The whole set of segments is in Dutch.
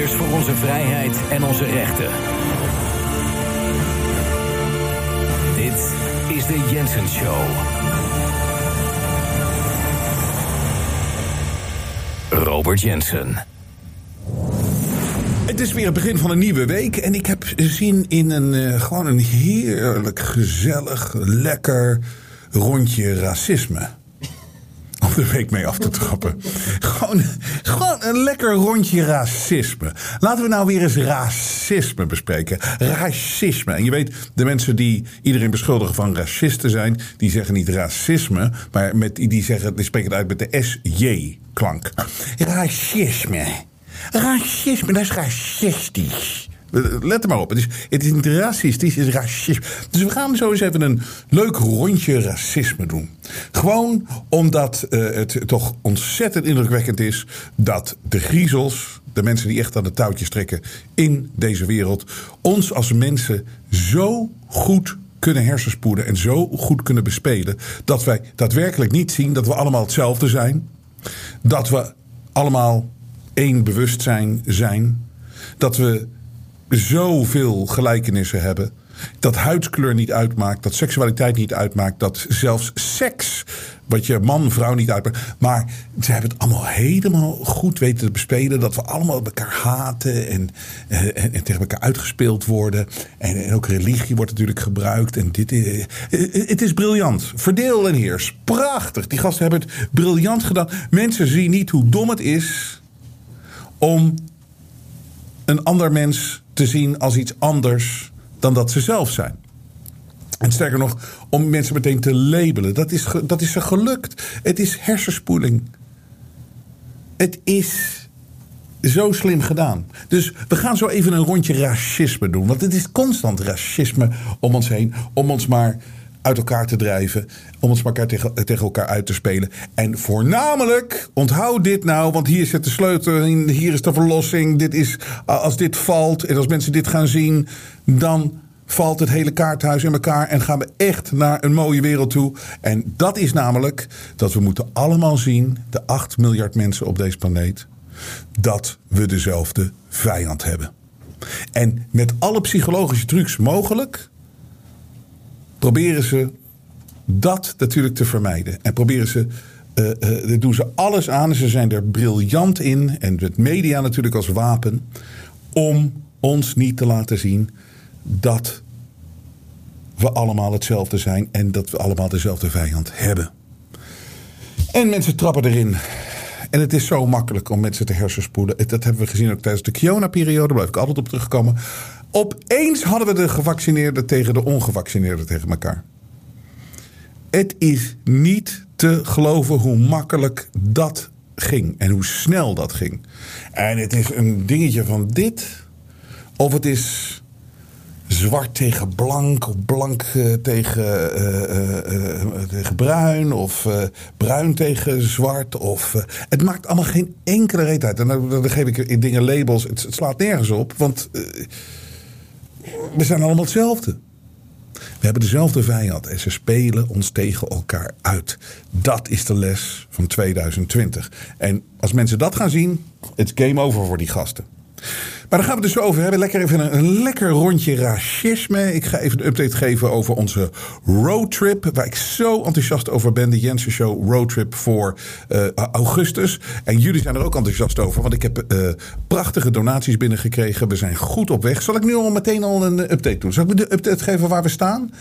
Strijders voor onze vrijheid en onze rechten. Dit is de Jensen Show. Robert Jensen. Het is weer het begin van een nieuwe week en ik heb zin in gewoon een heerlijk, gezellig, lekker rondje racisme. Om de week mee af te trappen. Gewoon een lekker rondje racisme. Laten we nou weer eens racisme bespreken. Racisme. En je weet, de mensen die iedereen beschuldigen van racisten zijn, die zeggen niet racisme, maar die spreken het uit met de SJ-klank. Racisme. Racisme, dat is racistisch. Let er maar op. Het is niet racistisch, het is racisme. Dus we gaan zo eens even een leuk rondje racisme doen. Gewoon omdat het toch ontzettend indrukwekkend is dat de griezels, de mensen die echt aan de touwtjes trekken in deze wereld, ons als mensen zo goed kunnen hersenspoelen en zo goed kunnen bespelen, dat wij daadwerkelijk niet zien dat we allemaal hetzelfde zijn. Dat we allemaal één bewustzijn zijn. Dat we zoveel gelijkenissen hebben. Dat huidskleur niet uitmaakt. Dat seksualiteit niet uitmaakt. Dat zelfs seks, wat je man, vrouw niet uitmaakt. Maar ze hebben het allemaal helemaal goed weten te bespelen. Dat we allemaal elkaar haten. En tegen elkaar uitgespeeld worden. En ook religie wordt natuurlijk gebruikt. En het is briljant. Verdeel en heers. Prachtig. Die gasten hebben het briljant gedaan. Mensen zien niet hoe dom het is om een ander mens te zien als iets anders dan dat ze zelf zijn. En sterker nog, om mensen meteen te labelen. Dat is ze gelukt. Het is hersenspoeling. Het is zo slim gedaan. Dus we gaan zo even een rondje racisme doen. Want het is constant racisme om ons heen. Om ons maar uit elkaar te drijven. Om ons maar tegen elkaar uit te spelen. En voornamelijk, onthoud dit nou, want hier zit de sleutel in, hier is de verlossing. Dit is, als dit valt en als mensen dit gaan zien, dan valt het hele kaarthuis in elkaar en gaan we echt naar een mooie wereld toe. En dat is namelijk dat we moeten allemaal zien, de 8 miljard mensen op deze planeet, dat we dezelfde vijand hebben. En met alle psychologische trucs mogelijk proberen ze dat natuurlijk te vermijden. En doen ze alles aan. Ze zijn er briljant in. En met media natuurlijk als wapen. Om ons niet te laten zien dat we allemaal hetzelfde zijn. En dat we allemaal dezelfde vijand hebben. En mensen trappen erin. En het is zo makkelijk om mensen te hersenspoelen. Dat hebben we gezien ook tijdens de Kiona-periode. Daar blijf ik altijd op terugkomen. Opeens hadden we de gevaccineerden tegen de ongevaccineerden tegen elkaar. Het is niet te geloven hoe makkelijk dat ging. En hoe snel dat ging. En het is een dingetje van dit. Of het is zwart tegen blank. Of blank tegen bruin. Of bruin tegen zwart. Het maakt allemaal geen enkele reet uit. En dan geef ik in dingen labels. Het slaat nergens op. Want we zijn allemaal hetzelfde. We hebben dezelfde vijand en ze spelen ons tegen elkaar uit. Dat is de les van 2020. En als mensen dat gaan zien, het is game over voor die gasten. Maar daar gaan we het dus over hebben. Lekker even een lekker rondje racisme. Ik ga even een update geven over onze roadtrip. Waar ik zo enthousiast over ben. De Jensen Show roadtrip voor augustus. En jullie zijn er ook enthousiast over. Want ik heb prachtige donaties binnengekregen. We zijn goed op weg. Zal ik nu al meteen een update doen? Zal ik de update geven waar we staan?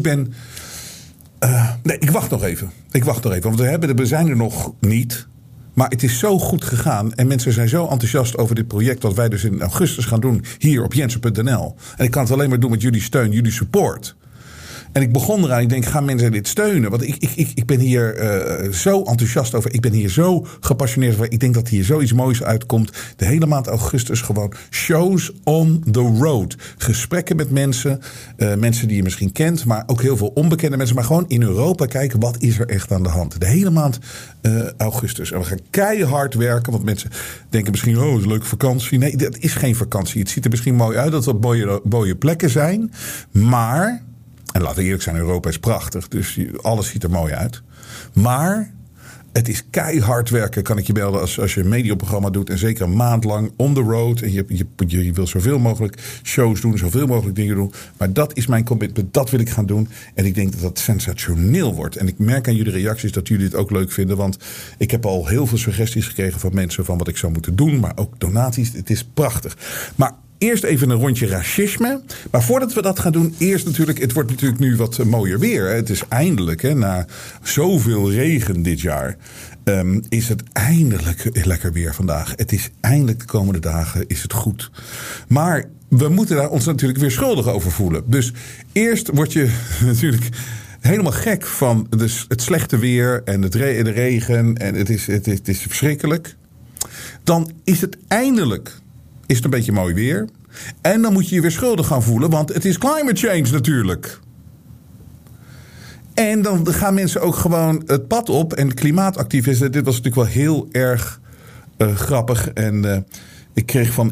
Ik wacht nog even. Want we zijn er nog niet. Maar het is zo goed gegaan. En mensen zijn zo enthousiast over dit project. Wat wij dus in augustus gaan doen. Hier op jensen.nl. En ik kan het alleen maar doen met jullie steun. Jullie support. En ik begon eraan. Ik denk, gaan mensen dit steunen? Want ik ben hier zo enthousiast over. Ik ben hier zo gepassioneerd over. Ik denk dat hier zoiets moois uitkomt. De hele maand augustus gewoon shows on the road. Gesprekken met mensen. Mensen die je misschien kent. Maar ook heel veel onbekende mensen. Maar gewoon in Europa kijken. Wat is er echt aan de hand? De hele maand augustus. En we gaan keihard werken. Want mensen denken misschien, het is een leuke vakantie. Nee, dat is geen vakantie. Het ziet er misschien mooi uit. Dat het wat mooie plekken zijn. Maar, en laten we eerlijk zijn, Europa is prachtig. Dus alles ziet er mooi uit. Maar Het is keihard werken, kan ik je melden, als je een mediaprogramma doet. En zeker een maand lang on the road. En je wil zoveel mogelijk shows doen, zoveel mogelijk dingen doen. Maar dat is mijn commitment, dat wil ik gaan doen. En ik denk dat dat sensationeel wordt. En ik merk aan jullie reacties dat jullie het ook leuk vinden. Want ik heb al heel veel suggesties gekregen van mensen van wat ik zou moeten doen. Maar ook donaties, het is prachtig. Maar eerst even een rondje racisme. Maar voordat we dat gaan doen, eerst natuurlijk, het wordt natuurlijk nu wat mooier weer. Hè. Het is eindelijk, hè, na zoveel regen dit jaar, is het eindelijk lekker weer vandaag. Het is eindelijk de komende dagen is het goed. Maar we moeten daar ons natuurlijk weer schuldig over voelen. Dus eerst word je natuurlijk helemaal gek van het slechte weer en de regen. En het is verschrikkelijk. Dan is het eindelijk een beetje mooi weer. En dan moet je je weer schuldig gaan voelen, want het is climate change natuurlijk. En dan gaan mensen ook gewoon het pad op. En klimaatactivisten, dit was natuurlijk wel heel erg grappig. En ik kreeg van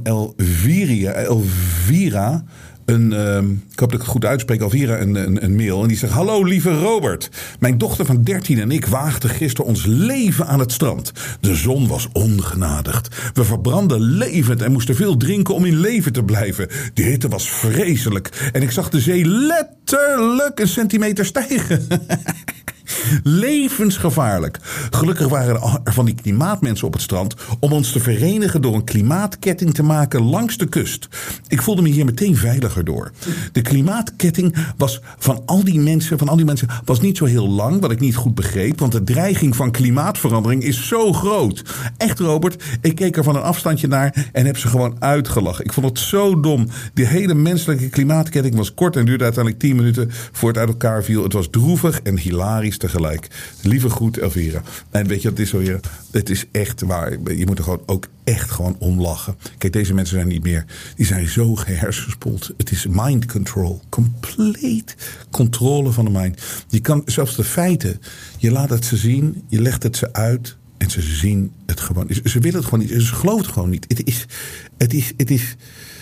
Elvira ik hoop dat ik het goed uitspreek, Elvira, een mail. En die zegt: hallo lieve Robert. Mijn dochter van 13 en ik waagden gisteren ons leven aan het strand. De zon was ongenadigd. We verbrandden levend en moesten veel drinken om in leven te blijven. De hitte was vreselijk. En ik zag de zee letterlijk een centimeter stijgen. Levensgevaarlijk. Gelukkig waren er van die klimaatmensen op het strand om ons te verenigen door een klimaatketting te maken langs de kust. Ik voelde me hier meteen veiliger door. De klimaatketting was van al die mensen was niet zo heel lang, wat ik niet goed begreep, want de dreiging van klimaatverandering is zo groot. Echt, Robert, ik keek er van een afstandje naar en heb ze gewoon uitgelachen. Ik vond het zo dom. Die hele menselijke klimaatketting was kort en duurde uiteindelijk 10 minuten voor het uit elkaar viel. Het was droevig en hilarisch tegelijk. Lieve groet, Elvira. En weet je wat het is zo weer? Het is echt waar. Je moet er gewoon ook echt gewoon om lachen. Kijk, deze mensen zijn niet meer. Die zijn zo gehersenspoeld. Het is mind control. Compleet controle van de mind. Je kan zelfs de feiten. Je laat het ze zien. Je legt het ze uit. En ze zien het gewoon. Ze willen het gewoon niet. Ze geloven het gewoon niet. Het is.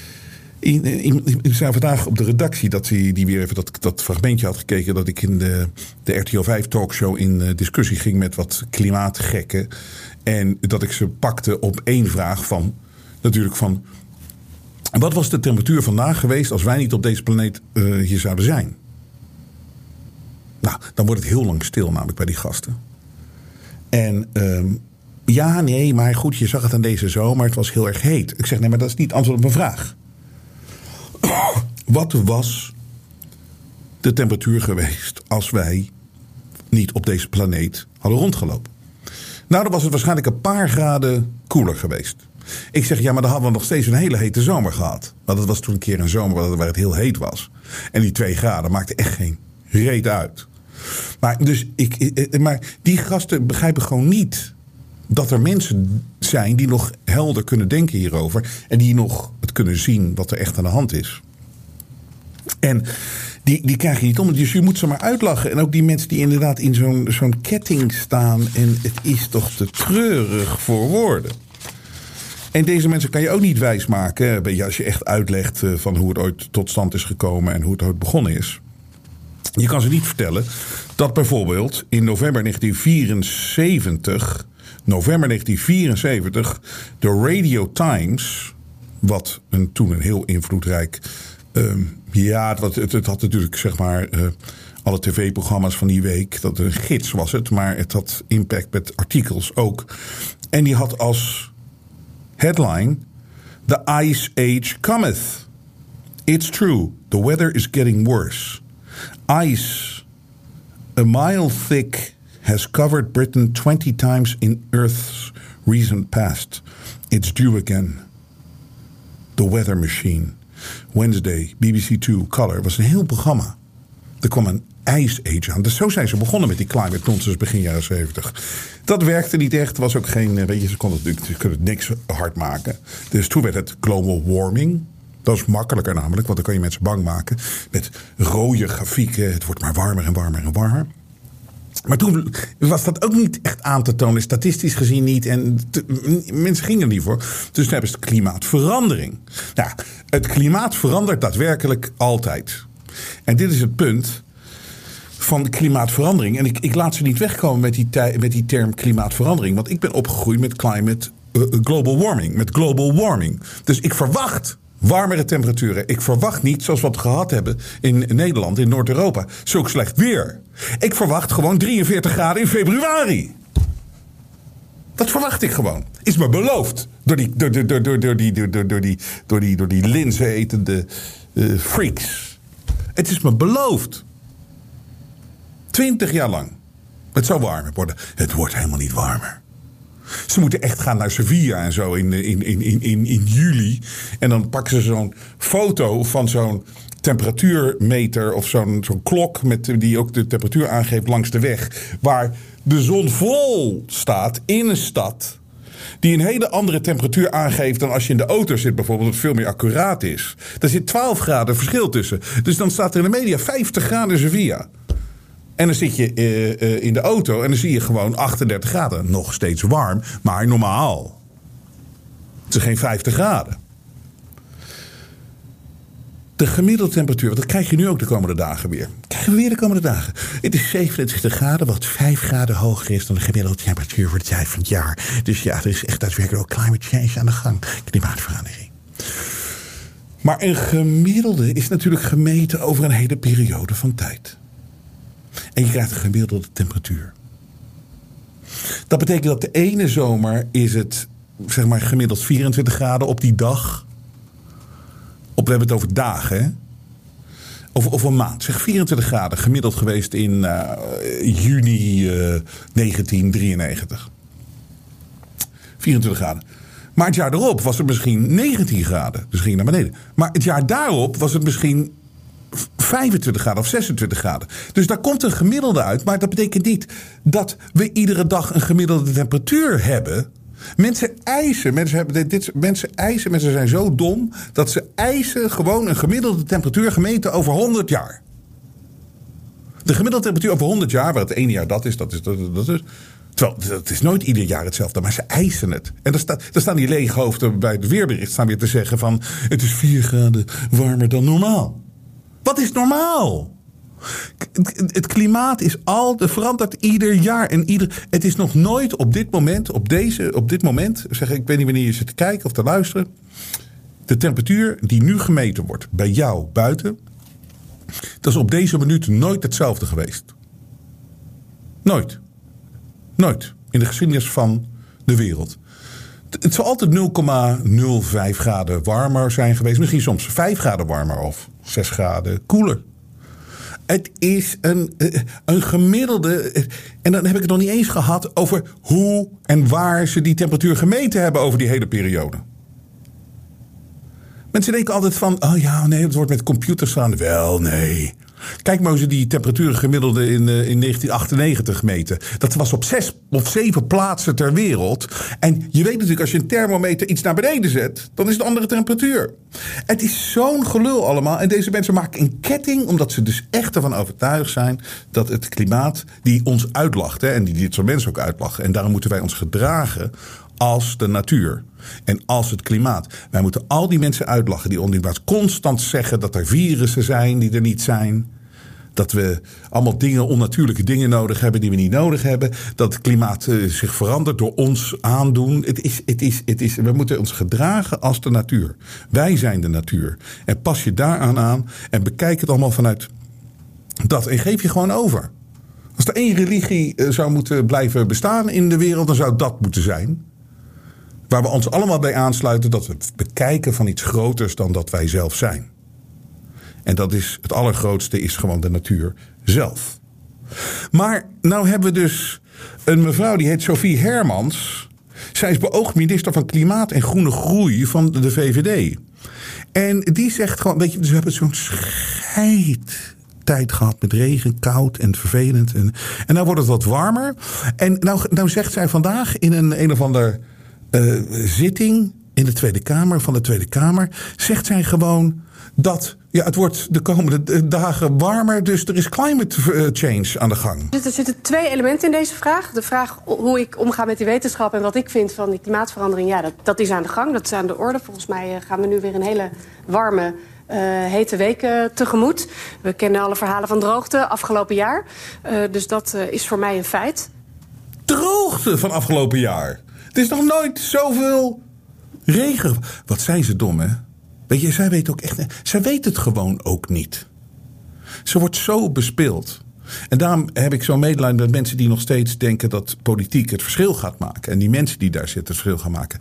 Ik zei vandaag op de redactie dat die weer even dat fragmentje had gekeken, dat ik in de RTL 5 talkshow in discussie ging met wat klimaatgekken. En dat ik ze pakte op één vraag van, natuurlijk van, wat was de temperatuur vandaag geweest als wij niet op deze planeet hier zouden zijn? Nou, dan wordt het heel lang stil namelijk bij die gasten. En ja, nee, maar goed, je zag het aan deze zomer, het was heel erg heet. Ik zeg, nee, maar dat is niet het antwoord op mijn vraag. Wat was de temperatuur geweest als wij niet op deze planeet hadden rondgelopen? Nou, dan was het waarschijnlijk een paar graden koeler geweest. Ik zeg, ja, maar dan hadden we nog steeds een hele hete zomer gehad. Want het was toen een keer een zomer waar het heel heet was. En die 2 graden maakten echt geen reet uit. Maar die gasten begrijpen gewoon niet dat er mensen zijn die nog helder kunnen denken hierover. En die nog het kunnen zien wat er echt aan de hand is. En die krijg je niet om. Dus je moet ze maar uitlachen. En ook die mensen die inderdaad in zo'n ketting staan. En het is toch te treurig voor woorden. En deze mensen kan je ook niet wijsmaken. Als je echt uitlegt van hoe het ooit tot stand is gekomen. En hoe het ooit begonnen is. Je kan ze niet vertellen dat bijvoorbeeld in november 1974... de Radio Times, wat toen een heel invloedrijk, het had natuurlijk zeg maar alle tv-programma's van die week, dat een gids was het, maar het had impact met artikels ook. En die had als headline: The Ice Age cometh. It's true, the weather is getting worse. Ice, a mile thick, has covered Britain 20 times in Earth's recent past. It's due again. The Weather Machine. Wednesday, BBC 2, Color. Was een heel programma. Er kwam een Ice Age aan. Dus zo zijn ze begonnen met die climate nonsense begin jaren 70. Dat werkte niet echt. Was ook geen, ze konden het niks hard maken. Dus toen werd het global warming. Dat is makkelijker namelijk, want dan kan je mensen bang maken. Met rode grafieken. Het wordt maar warmer en warmer en warmer. Maar toen was dat ook niet echt aan te tonen, statistisch gezien niet. En mensen gingen er niet voor. Dus toen hebben ze klimaatverandering. Nou, het klimaat verandert daadwerkelijk altijd. En dit is het punt van klimaatverandering. En ik laat ze niet wegkomen met die term klimaatverandering. Want ik ben opgegroeid met global warming. Met global warming. Dus ik verwacht warmere temperaturen. Ik verwacht niet, zoals we het gehad hebben in Nederland, in Noord-Europa, zulk slecht weer. Ik verwacht gewoon 43 graden in februari. Dat verwacht ik gewoon. Is me beloofd. Door die linzen etende freaks. Het is me beloofd. 20 jaar lang. Het zou warmer worden. Het wordt helemaal niet warmer. Ze moeten echt gaan naar Sevilla en zo in juli. En dan pakken ze zo'n foto van zo'n temperatuurmeter of zo'n klok die ook de temperatuur aangeeft langs de weg. Waar de zon vol staat in een stad die een hele andere temperatuur aangeeft dan als je in de auto zit bijvoorbeeld, wat veel meer accuraat is. Daar zit 12 graden verschil tussen. Dus dan staat er in de media 50 graden Sevilla. En dan zit je in de auto en dan zie je gewoon 38 graden. Nog steeds warm, maar normaal. Het is geen 50 graden. De gemiddelde temperatuur, want dat krijg je nu ook de komende dagen weer. Krijgen we weer de komende dagen. Het is 27 graden, wat 5 graden hoger is dan de gemiddelde temperatuur voor de tijd van het jaar. Dus ja, er is echt daadwerkelijk ook climate change aan de gang. Klimaatverandering. Maar een gemiddelde is natuurlijk gemeten over een hele periode van tijd. En je krijgt een gemiddelde temperatuur. Dat betekent dat de ene zomer is het zeg maar gemiddeld 24 graden op die dag. We hebben het over dagen, hè? Of een maand. Zeg 24 graden gemiddeld geweest in juni 1993. 24 graden. Maar het jaar erop was het misschien 19 graden. Dus ging je naar beneden. Maar het jaar daarop was het misschien 25 graden of 26 graden. Dus daar komt een gemiddelde uit. Maar dat betekent niet dat we iedere dag een gemiddelde temperatuur hebben. Mensen zijn zo dom dat ze eisen gewoon een gemiddelde temperatuur gemeten over 100 jaar. De gemiddelde temperatuur over 100 jaar, waar het ene jaar dat is. Terwijl, het is nooit ieder jaar hetzelfde, maar ze eisen het. En daar staan die leeghoofden bij het weerbericht staan weer te zeggen van het is 4 graden warmer dan normaal. Wat is normaal? Het klimaat is verandert ieder jaar. Het is nog nooit op dit moment, zeg ik weet niet wanneer je zit te kijken of te luisteren. De temperatuur die nu gemeten wordt bij jou buiten, dat is op deze minuut nooit hetzelfde geweest. Nooit. Nooit. In de geschiedenis van de wereld. Het zal altijd 0,05 graden warmer zijn geweest. Misschien soms 5 graden warmer of 6 graden koeler. Het is een gemiddelde. En dan heb ik het nog niet eens gehad over hoe en waar ze die temperatuur gemeten hebben over die hele periode. Mensen denken altijd van, oh ja, nee, het wordt met computers gedaan. Wel, nee. Kijk maar hoe ze die temperaturen gemiddelde in 1998 meten. Dat was op 6 of 7 plaatsen ter wereld. En je weet natuurlijk, als je een thermometer iets naar beneden zet, dan is het een andere temperatuur. Het is zo'n gelul allemaal. En deze mensen maken een ketting, omdat ze dus echt ervan overtuigd zijn dat het klimaat die ons uitlacht, hè, en die dit soort mensen ook uitlachen. En daarom moeten wij ons gedragen als de natuur. En als het klimaat. Wij moeten al die mensen uitlachen die ondienbaar constant zeggen dat er virussen zijn die er niet zijn. Dat we allemaal onnatuurlijke dingen nodig hebben die we niet nodig hebben. Dat het klimaat zich verandert door ons aandoen. We moeten ons gedragen als de natuur. Wij zijn de natuur. En pas je daaraan aan en bekijk het allemaal vanuit dat. En geef je gewoon over. Als er één religie zou moeten blijven bestaan in de wereld, dan zou dat moeten zijn. Waar we ons allemaal bij aansluiten, dat we het bekijken van iets groters dan dat wij zelf zijn. En dat is het allergrootste, is gewoon de natuur zelf. Maar nou hebben we dus een mevrouw die heet Sophie Hermans. Zij is beoogd minister van Klimaat en Groene Groei van de VVD. En die zegt gewoon, weet je, we hebben zo'n tijd gehad met regen, koud en vervelend. En nou wordt het wat warmer. En nou zegt zij vandaag in een of ander zitting in de Tweede Kamer, van de Tweede Kamer, zegt zij gewoon dat het wordt de komende dagen warmer, dus er is climate change aan de gang. Er zitten 2 elementen in deze vraag. De vraag hoe ik omga met die wetenschap en wat ik vind van die klimaatverandering, ja, dat is aan de gang, dat is aan de orde. Volgens mij gaan we nu weer een hele warme hete weken tegemoet. We kennen alle verhalen van droogte afgelopen jaar. Dus dat is voor mij een feit. Droogte van afgelopen jaar. Het is nog nooit zoveel regen. Wat zijn ze dom, hè? Weet je, zij weet ook echt. Zij weet het gewoon ook niet. Ze wordt zo bespeeld. En daarom heb ik zo'n medelijden met mensen die nog steeds denken dat politiek het verschil gaat maken. En die mensen die daar zitten het verschil gaan maken.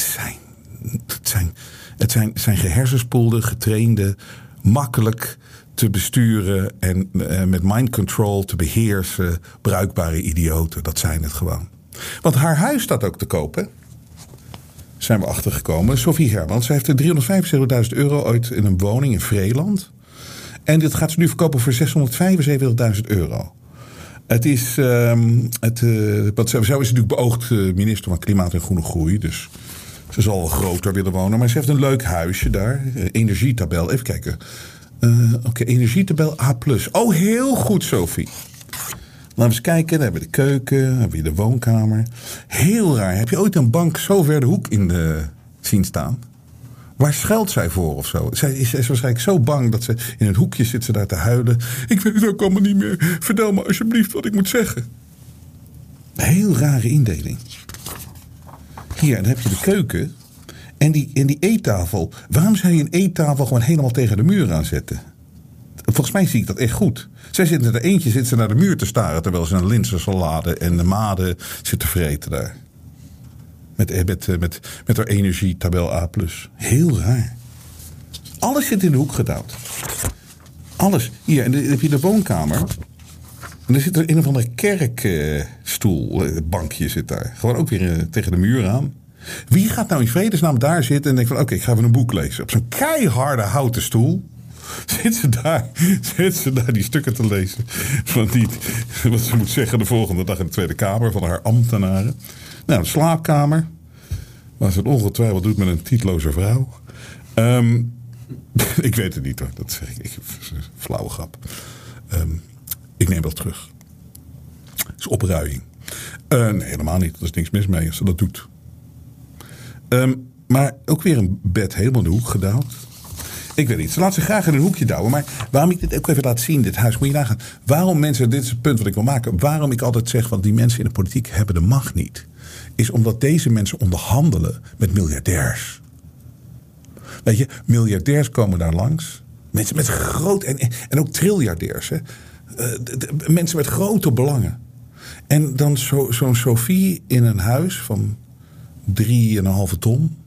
Het zijn gehersenspoelde, getrainde, makkelijk te besturen en met mind control te beheersen bruikbare idioten. Dat zijn het gewoon. Want haar huis staat ook te kopen. Zijn we achtergekomen. Sophie Hermans, zij heeft €375.000 ooit in een woning in Vreeland. En dit gaat ze nu verkopen voor €675.000. Het is, want zo is natuurlijk beoogd minister van Klimaat en Groene Groei. Dus ze zal wel groter willen wonen. Maar ze heeft een leuk huisje daar. Energietabel. Even kijken. Oké, energietabel A+. Oh, heel goed, Sophie. Laten we eens kijken. Dan hebben we de keuken. Dan hebben we de woonkamer. Heel raar. Heb je ooit een bank zo ver de hoek in zien staan? Waar schuilt zij voor of zo? Zij is waarschijnlijk zo bang dat ze in een hoekje zit ze daar te huilen. Ik weet het ook allemaal niet meer. Vertel me alsjeblieft wat ik moet zeggen. Een heel rare indeling. Hier, dan heb je de keuken. En die eettafel. Waarom zou je een eettafel gewoon helemaal tegen de muur aanzetten? Volgens mij zie ik dat echt goed. Zij zit in haar eentje zit ze naar de muur te staren terwijl ze een linzensalade en de maden zit te vreten daar. Met haar energietabel A+. Heel raar. Alles zit in de hoek gedouwd. Alles. Hier, en dan heb je de woonkamer. En er zit er een of andere kerkstoel, bankje zit daar. Gewoon ook weer tegen de muur aan. Wie gaat nou in vredesnaam daar zitten en denkt van oké, ik ga even een boek lezen. Op zo'n keiharde houten stoel. Zit ze daar die stukken te lezen. Wat ze moet zeggen de volgende dag in de Tweede Kamer van haar ambtenaren. Nou, de slaapkamer. Waar ze het ongetwijfeld doet met een titeloze vrouw. Ik weet het niet hoor. Dat zeg ik. Flauwe grap. Ik neem dat terug. Het is opruiing. Nee, helemaal niet. Er is niks mis mee als ze dat doet. Maar ook weer een bed helemaal in de hoek gedouwd. Ik weet niet. Ze laat zich graag in een hoekje douwen. Maar waarom ik dit ook even laat zien, dit huis, moet je nagaan. Waarom mensen, dit is het punt wat ik wil maken. Waarom ik altijd zeg, want die mensen in de politiek hebben de macht niet. Is omdat deze mensen onderhandelen met miljardairs. Weet je, miljardairs komen daar langs. Mensen met groot, en ook triljardairs. Hè. Mensen met grote belangen. En dan zo'n Sophie in een huis van 3,5 ton.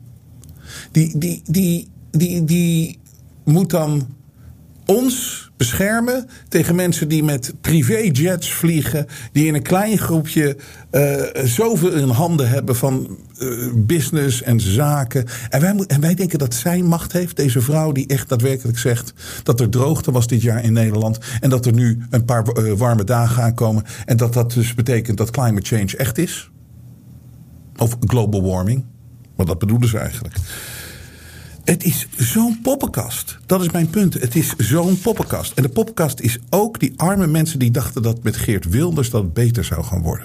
Die moet dan ons beschermen tegen mensen die met privéjets vliegen, die in een klein groepje zoveel in handen hebben van business en zaken. En wij denken dat zij macht heeft, deze vrouw die echt daadwerkelijk zegt dat er droogte was dit jaar in Nederland en dat er nu een paar warme dagen aankomen en dat dus betekent dat climate change echt is. Of global warming. Want dat bedoelen ze eigenlijk. Het is zo'n poppenkast. Dat is mijn punt. Het is zo'n poppenkast. En de poppenkast is ook die arme mensen die dachten dat met Geert Wilders dat het beter zou gaan worden.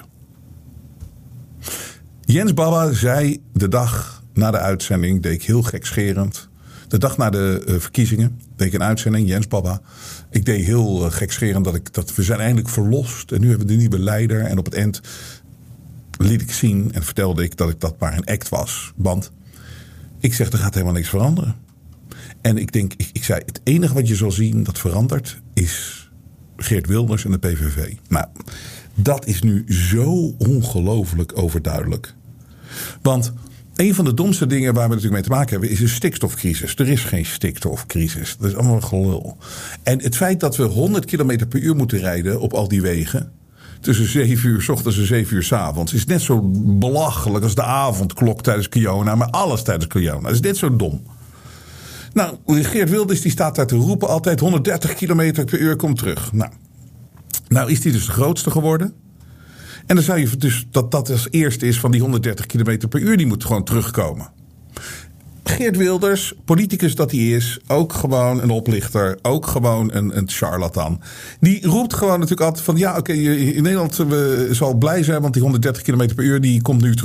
Jens Baba zei de dag na de uitzending, deed ik heel gekscherend. De dag na de verkiezingen deed ik een uitzending, Jens Baba. Ik deed heel gekscherend dat we zijn eindelijk verlost. En nu hebben we de nieuwe leider. En op het eind liet ik zien en vertelde ik dat maar een act was. Want ik zeg, er gaat helemaal niks veranderen. En ik zei, het enige wat je zal zien dat verandert is Geert Wilders en de PVV. Nou, dat is nu zo ongelooflijk overduidelijk. Want een van de domste dingen waar we natuurlijk mee te maken hebben is een stikstofcrisis. Er is geen stikstofcrisis. Dat is allemaal gelul. En het feit dat we 100 km per uur moeten rijden op al die wegen tussen 7 uur 's ochtends en 7 uur 's avonds is net zo belachelijk als de avondklok tijdens Kiona. Maar alles tijdens Kiona. Dat is net zo dom. Nou, Geert Wilders die staat daar te roepen altijd 130 km per uur komt terug. Nou is die dus de grootste geworden. En dan zou je dus dat als eerste is van die 130 km per uur. Die moet gewoon terugkomen. Geert Wilders, politicus dat hij is, ook gewoon een oplichter, ook gewoon een charlatan. Die roept gewoon natuurlijk altijd van ja, oké, in Nederland zal blij zijn, want die 130 km per uur die komt nu terug.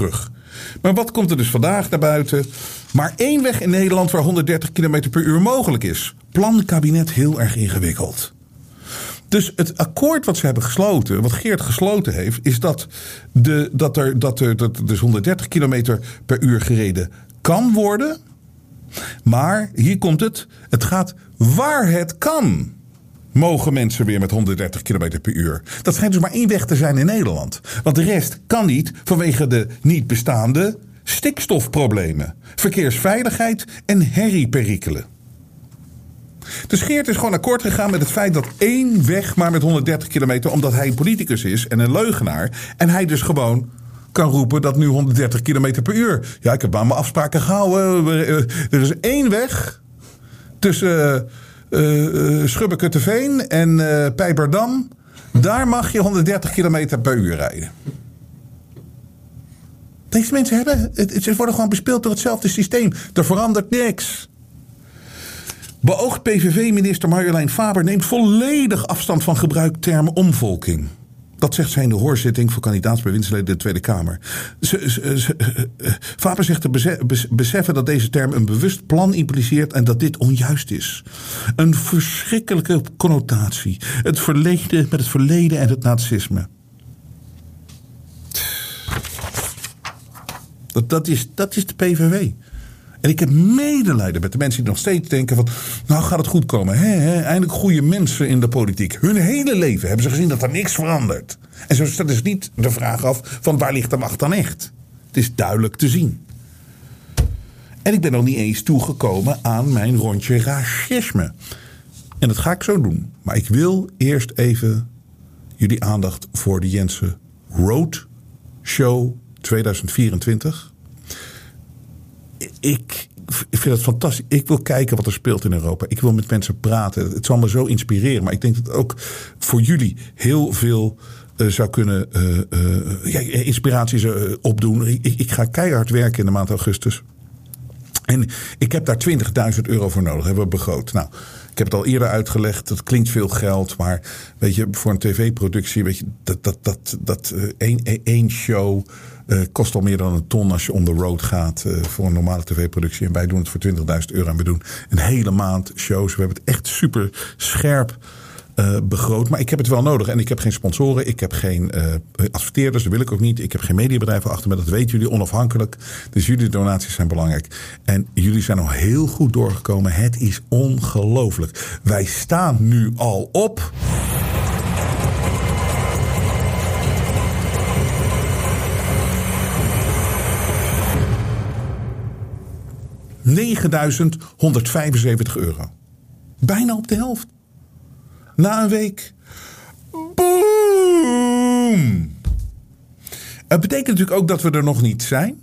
Maar wat komt er dus vandaag naar buiten? Maar 1 weg in Nederland waar 130 km per uur mogelijk is. Plankabinet heel erg ingewikkeld. Dus het akkoord wat ze hebben gesloten, wat Geert gesloten heeft, is dat er dus 130 km per uur gereden kan worden. Maar hier komt het gaat waar het kan. Mogen mensen weer met 130 km per uur. Dat schijnt dus maar 1 weg te zijn in Nederland. Want de rest kan niet vanwege de niet bestaande stikstofproblemen, verkeersveiligheid en herrieperikelen. Dus Geert is gewoon akkoord gegaan met het feit dat 1 weg maar met 130 kilometer, omdat hij een politicus is en een leugenaar. En hij dus gewoon kan roepen dat nu 130 kilometer per uur. Ja, ik heb aan mijn afspraken gehouden. Er is 1 weg tussen Schubbeke-Teveen en Pijperdam. Daar mag je 130 kilometer per uur rijden. Deze mensen ze worden gewoon bespeeld door hetzelfde systeem. Er verandert niks. Beoogd PVV-minister Marjolein Faber neemt volledig afstand van gebruikterm omvolking. Dat zegt zij in de hoorzitting voor kandidaatsbewindsleden in de Tweede Kamer. Faber zegt te beseffen dat deze term een bewust plan impliceert en dat dit onjuist is. Een verschrikkelijke connotatie. Het verleden met het verleden en het nazisme. Dat is de PVV. En ik heb medelijden met de mensen die nog steeds denken van, nou gaat het goed komen. Eindelijk goede mensen in de politiek. Hun hele leven hebben ze gezien dat er niks verandert. En zo staat dus niet de vraag af van waar ligt de macht dan echt. Het is duidelijk te zien. En ik ben nog niet eens toegekomen aan mijn rondje racisme. En dat ga ik zo doen. Maar ik wil eerst even jullie aandacht voor de Jensen Road Show 2024. Ik vind het fantastisch. Ik wil kijken wat er speelt in Europa. Ik wil met mensen praten. Het zal me zo inspireren. Maar ik denk dat het ook voor jullie heel veel zou kunnen inspiraties opdoen. Ik ga keihard werken in de maand augustus. En ik heb daar €20.000 voor nodig. Hebben we begroot. Nou, ik heb het al eerder uitgelegd. Dat klinkt veel geld. Maar weet je, voor een tv-productie, weet je, dat één show kost al meer dan een ton als je on the road gaat voor een normale tv-productie. En wij doen het voor €20.000 en we doen een hele maand shows. We hebben het echt super scherp begroot. Maar ik heb het wel nodig. En ik heb geen sponsoren. Ik heb geen adverteerders. Dat wil ik ook niet. Ik heb geen mediabedrijven achter me. Dat weten jullie, onafhankelijk. Dus jullie donaties zijn belangrijk. En jullie zijn al heel goed doorgekomen. Het is ongelooflijk. Wij staan nu al op €9.175. Bijna op de helft. Na een week. Boom! Het betekent natuurlijk ook dat we er nog niet zijn.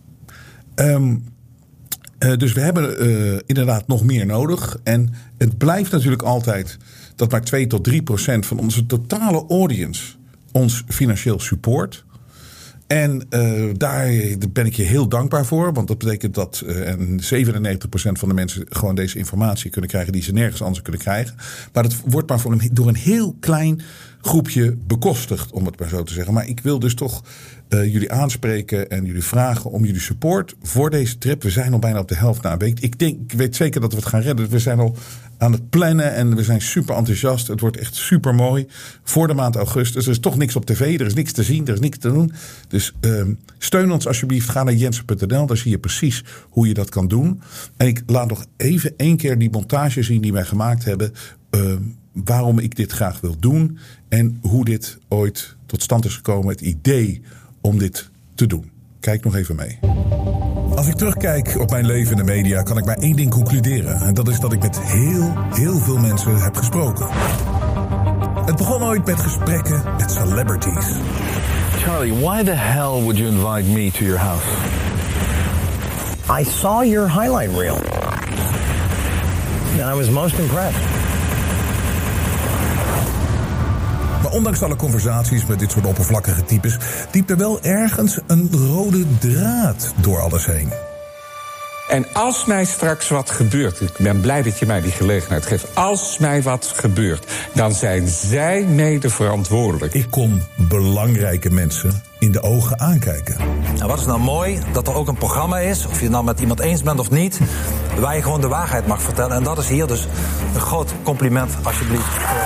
Dus we hebben inderdaad nog meer nodig. En het blijft natuurlijk altijd dat maar 2 tot 3% van onze totale audience ons financieel support. En daar ben ik je heel dankbaar voor. Want dat betekent dat 97% van de mensen gewoon deze informatie kunnen krijgen die ze nergens anders kunnen krijgen. Maar dat wordt maar door een heel klein groepje bekostigd, om het maar zo te zeggen. Maar ik wil dus toch jullie aanspreken en jullie vragen om jullie support voor deze trip. We zijn al bijna op de helft na een week. Ik weet zeker dat we het gaan redden. We zijn al aan het plannen en we zijn super enthousiast. Het wordt echt super mooi voor de maand augustus. Er is toch niks op tv, er is niks te zien, er is niks te doen. Dus steun ons alsjeblieft. Ga naar jensen.nl, daar zie je precies hoe je dat kan doen. En ik laat nog even 1 keer die montage zien die wij gemaakt hebben. Waarom ik dit graag wil doen en hoe dit ooit tot stand is gekomen. Het idee om dit te doen. Kijk nog even mee. Als ik terugkijk op mijn leven in de media, kan ik maar 1 ding concluderen. En dat is dat ik met heel veel mensen heb gesproken. Het begon ooit met gesprekken met celebrities. Charlie, why the hell would you invite me to your house? I saw your highlight reel. And I was most impressed. Maar ondanks alle conversaties met dit soort oppervlakkige types, liep er wel ergens een rode draad door alles heen. En als mij straks wat gebeurt, ik ben blij dat je mij die gelegenheid geeft. Als mij wat gebeurt, dan zijn zij mede verantwoordelijk. Ik kon belangrijke mensen in de ogen aankijken. En wat is nou mooi? Dat er ook een programma is, of je het nou met iemand eens bent of niet, waar je gewoon de waarheid mag vertellen. En dat is hier dus een groot compliment, alsjeblieft.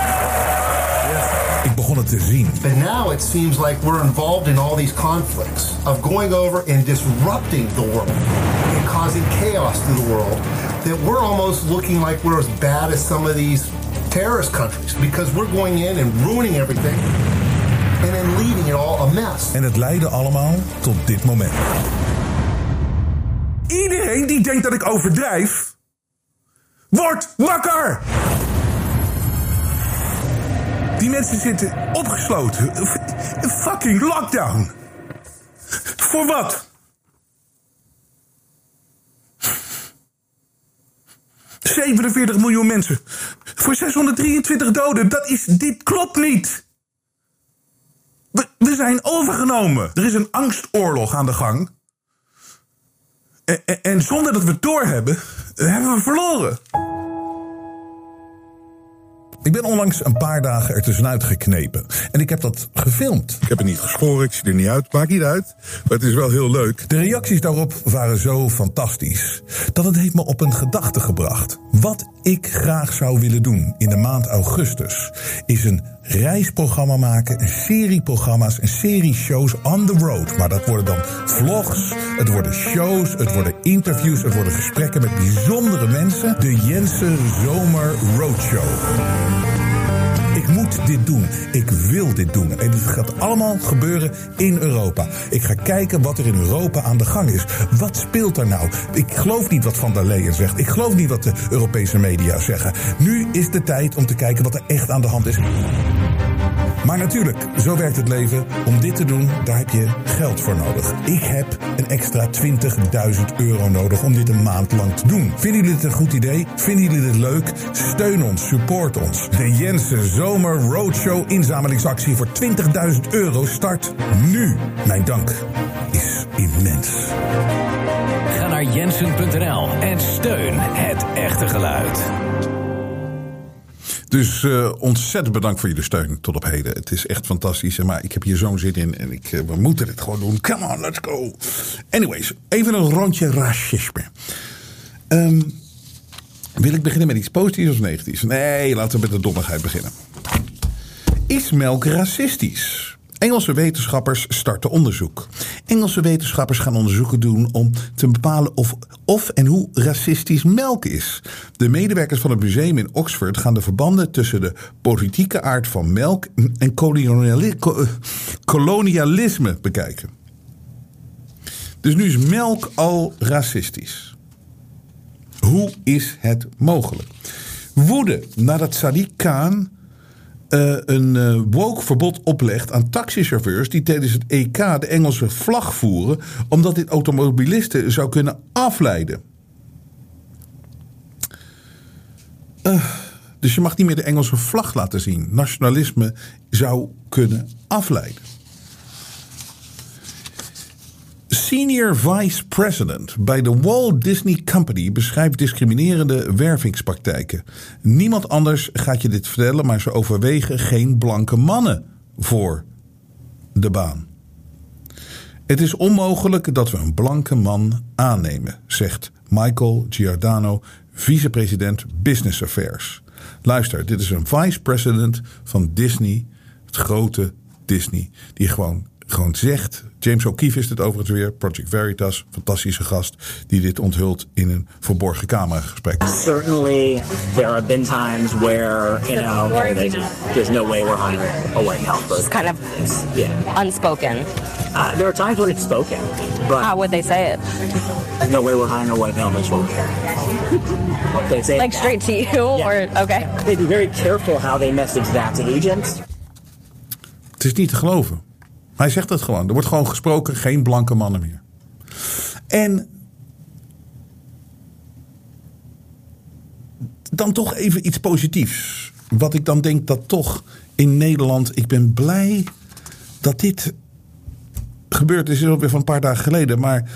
Ik begon het te zien. But now it seems like we're involved in all these conflicts of going over and disrupting the world and causing chaos to the world, that we're almost looking like we're as bad as some of these terrorist countries because we're going in and ruining everything and then leaving it all a mess. En het leidde allemaal tot dit moment. Iedereen die denkt dat ik overdrijf, wordt wakker! Die mensen zitten opgesloten. Een fucking lockdown. Voor wat? $47 miljoen mensen. Voor 623 doden. Dit klopt niet. We zijn overgenomen. Er is een angstoorlog aan de gang. En zonder dat we het doorhebben, hebben we verloren. Ik ben onlangs een paar dagen ertussenuit geknepen. En ik heb dat gefilmd. Ik heb het niet geschoren, ik zie er niet uit. Maakt niet uit, maar het is wel heel leuk. De reacties daarop waren zo fantastisch dat het heeft me op een gedachte gebracht. Wat ik graag zou willen doen in de maand augustus is een reisprogramma maken, een serie programma's, een serie shows on the road. Maar dat worden dan vlogs, het worden shows, het worden interviews, het worden gesprekken met bijzondere mensen. De Jensen Zomer Roadshow. Ik moet dit doen. Ik wil dit doen. En het gaat allemaal gebeuren in Europa. Ik ga kijken wat er in Europa aan de gang is. Wat speelt er nou? Ik geloof niet wat Van der Leyen zegt. Ik geloof niet wat de Europese media zeggen. Nu is de tijd om te kijken wat er echt aan de hand is. Maar natuurlijk, zo werkt het leven. Om dit te doen, daar heb je geld voor nodig. Ik heb een extra €20.000 nodig om dit een maand lang te doen. Vinden jullie dit een goed idee? Vinden jullie dit leuk? Steun ons, support ons. De Jensen Zomer Roadshow inzamelingsactie voor €20.000 start nu. Mijn dank is immens. Ga naar jensen.nl en steun het echte geluid. Dus ontzettend bedankt voor jullie steun tot op heden. Het is echt fantastisch. Maar ik heb hier zo'n zin in. En we moeten dit gewoon doen. Come on, let's go. Anyways, even een rondje racisme. Wil ik beginnen met iets positiefs of negatiefs? Nee, laten we met de dommigheid beginnen. Is melk racistisch? Engelse wetenschappers starten onderzoek. Engelse wetenschappers gaan onderzoeken doen om te bepalen of en hoe racistisch melk is. De medewerkers van het museum in Oxford gaan de verbanden tussen de politieke aard van melk en kolonialisme bekijken. Dus nu is melk al racistisch. Hoe is het mogelijk? Woede nadat Sadiq Khan een woke-verbod oplegt aan taxichauffeurs die tijdens het EK de Engelse vlag voeren, omdat dit automobilisten zou kunnen afleiden. Dus je mag niet meer de Engelse vlag laten zien. Nationalisme zou kunnen afleiden. Senior Vice President bij de Walt Disney Company beschrijft discriminerende wervingspraktijken. Niemand anders gaat je dit vertellen, maar ze overwegen geen blanke mannen voor de baan. Het is onmogelijk dat we een blanke man aannemen, zegt Michael Giordano, vicepresident Business Affairs. Luister, dit is een vice president van Disney, het grote Disney, die gewoon zegt. James O'Keefe is dit overigens weer, Project Veritas, fantastische gast, die dit onthult in een verborgen cameragesprek. Certainly, there have been times where, there's no way we're hiring a white male person. It's kind of unspoken. There are times when it's spoken, but how would they say it? There's no way we're hiring a white male person. They say like straight to you, or okay? They'd be very careful how they message that to agents. Het is niet te geloven. Hij zegt het gewoon. Er wordt gewoon gesproken, geen blanke mannen meer. En dan toch even iets positiefs. Wat ik dan denk dat toch in Nederland, ik ben blij dat dit gebeurd is. Het is alweer van een paar dagen geleden. Maar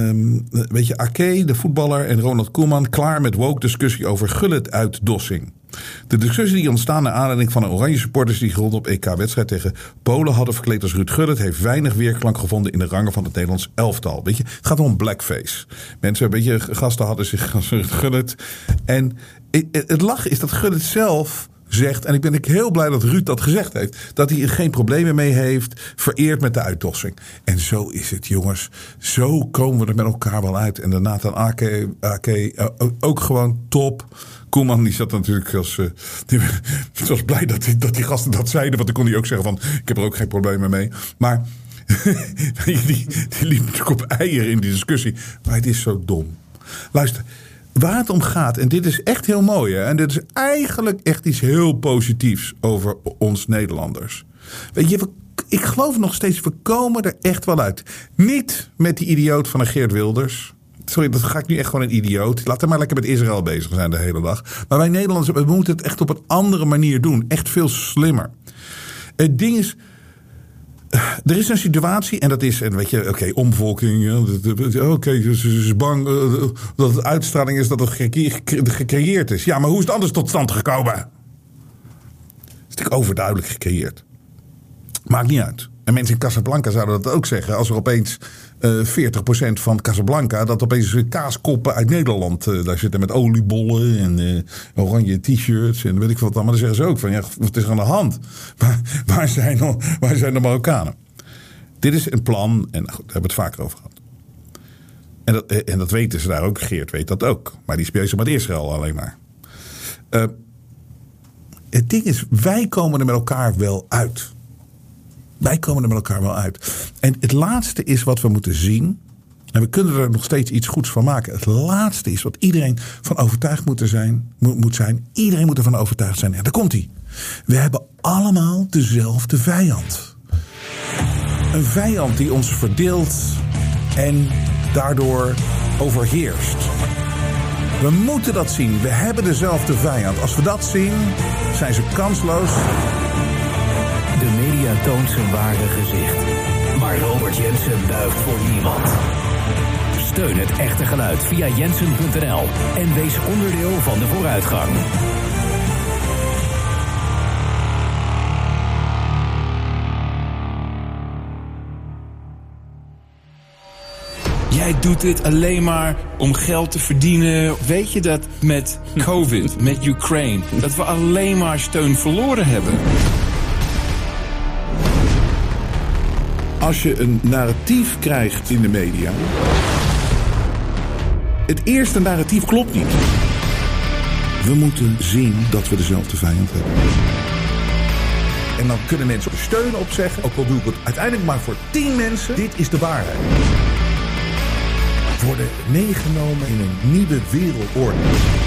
weet je, Ake, de voetballer, en Ronald Koeman klaar met woke discussie over gulletuitdossing. De discussie die ontstaan naar aanleiding van de oranje supporters die rond op EK-wedstrijd tegen Polen hadden verkleed als Ruud Gullit heeft weinig weerklank gevonden in de rangen van het Nederlands elftal. Weet je, het gaat om blackface. Mensen, een beetje gasten hadden zich als Ruud Gullit. En het lachen is dat Gullit zelf zegt, en ik ben heel blij dat Ruud dat gezegd heeft, dat hij er geen problemen mee heeft, vereerd met de uitdossing. En zo is het, jongens. Zo komen we er met elkaar wel uit. En daarna dan Ake ook gewoon top. Koeman die zat natuurlijk die was blij dat die gasten dat zeiden, want dan kon hij ook zeggen van, ik heb er ook geen problemen mee. Maar die liep natuurlijk op eieren in die discussie. Maar het is zo dom. Luister, waar het om gaat, en dit is echt heel mooi, hè? En dit is eigenlijk echt iets heel positiefs over ons Nederlanders. Weet je, ik geloof nog steeds, we komen er echt wel uit. Niet met die idioot van een Geert Wilders. Sorry, dat ga ik nu echt gewoon een idioot. Laat hem maar lekker met Israël bezig zijn de hele dag. Maar wij Nederlanders, we moeten het echt op een andere manier doen. Echt veel slimmer. Het ding is, er is een situatie en dat is, en weet je, oké, omvolking. Oké, ze is bang dat het uitstraling is dat het gecreëerd is. Ja, maar hoe is het anders tot stand gekomen? Het is natuurlijk overduidelijk gecreëerd. Maakt niet uit. En mensen in Casablanca zouden dat ook zeggen. Als er opeens 40% van Casablanca, dat opeens kaaskoppen uit Nederland daar zitten met oliebollen en oranje t-shirts en weet ik wat allemaal. Dan zeggen ze ook van, ja, wat is er aan de hand? Waar zijn de Marokkanen? Dit is een plan, en goed, daar hebben we het vaker over gehad. En dat weten ze daar ook. Geert weet dat ook. Maar die is bezig met Israël alleen maar. Het ding is, wij komen er met elkaar wel uit. Wij komen er met elkaar wel uit. En het laatste is wat we moeten zien. En we kunnen er nog steeds iets goeds van maken. Het laatste is wat iedereen van overtuigd moet zijn. Iedereen moet ervan overtuigd zijn. En daar komt hij. We hebben allemaal dezelfde vijand. Een vijand die ons verdeelt en daardoor overheerst. We moeten dat zien. We hebben dezelfde vijand. Als we dat zien, zijn ze kansloos. De media toont zijn ware gezicht. Maar Robert Jensen buigt voor niemand. Steun het echte geluid via jensen.nl en wees onderdeel van de vooruitgang. Jij doet dit alleen maar om geld te verdienen. Weet je dat met COVID, met Ukraine, dat we alleen maar steun verloren hebben? Als je een narratief krijgt in de media, het eerste narratief klopt niet. We moeten zien dat we dezelfde vijand hebben. En dan kunnen mensen er steun op zeggen, ook al doe ik het uiteindelijk maar voor 10 mensen. Dit is de waarheid. Worden meegenomen in een nieuwe wereldorde.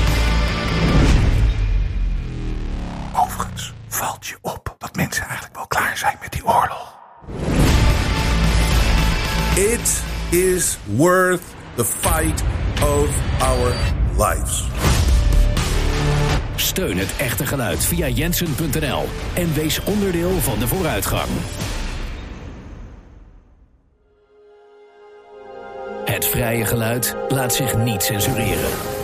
Overigens valt je op dat mensen eigenlijk wel klaar zijn met die oorlog. It is worth the fight of our lives. Steun het echte geluid via jensen.nl en wees onderdeel van de vooruitgang. Het vrije geluid laat zich niet censureren.